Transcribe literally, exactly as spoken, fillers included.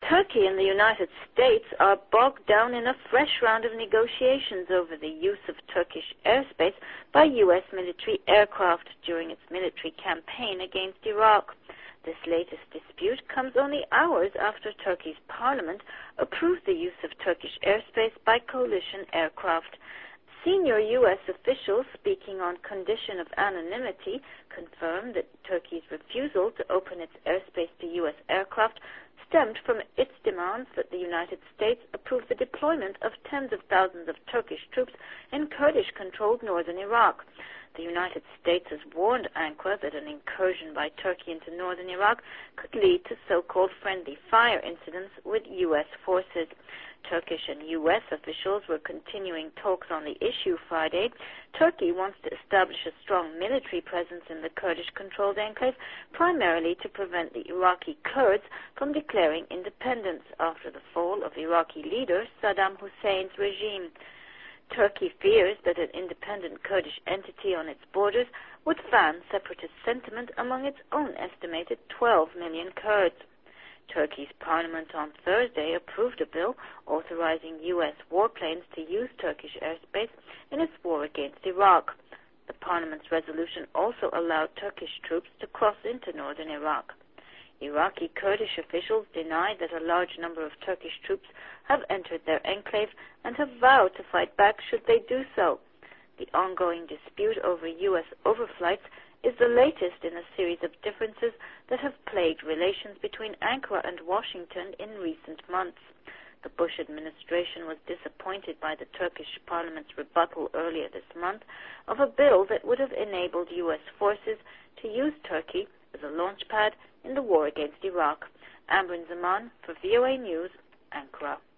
Turkey and the United States are bogged down in a fresh round of negotiations over the use of Turkish airspace by U S military aircraft during its military campaign against Iraq. This latest dispute comes only hours after Turkey's parliament approved the use of Turkish airspace by coalition aircraft. Senior U S officials speaking on condition of anonymity confirmed that Turkey's refusal to open its airspace to U S aircraft stemmed from its demands that the United States approve the deployment of tens of thousands of Turkish troops in Kurdish-controlled northern Iraq. The United States has warned Ankara that an incursion by Turkey into northern Iraq could lead to so-called friendly fire incidents with U S forces. Turkish and U S officials were continuing talks on the issue Friday. Turkey wants to establish a strong military presence in the Kurdish-controlled enclave, primarily to prevent the Iraqi Kurds from declaring independence after the fall of Iraqi leader Saddam Hussein's regime. Turkey fears that an independent Kurdish entity on its borders would fan separatist sentiment among its own estimated twelve million Kurds. Turkey's parliament on Thursday approved a bill authorizing U S warplanes to use Turkish airspace in its war against Iraq. The parliament's resolution also allowed Turkish troops to cross into northern Iraq. Iraqi Kurdish officials denied that a large number of Turkish troops have entered their enclave and have vowed to fight back should they do so. The ongoing dispute over U S overflights is the latest in a series of differences that have plagued relations between Ankara and Washington in recent months. The Bush administration was disappointed by the Turkish parliament's rebuttal earlier this month of a bill that would have enabled U S forces to use Turkey as a launchpad in the war against Iraq. Amber Zaman for V O A News, Ankara.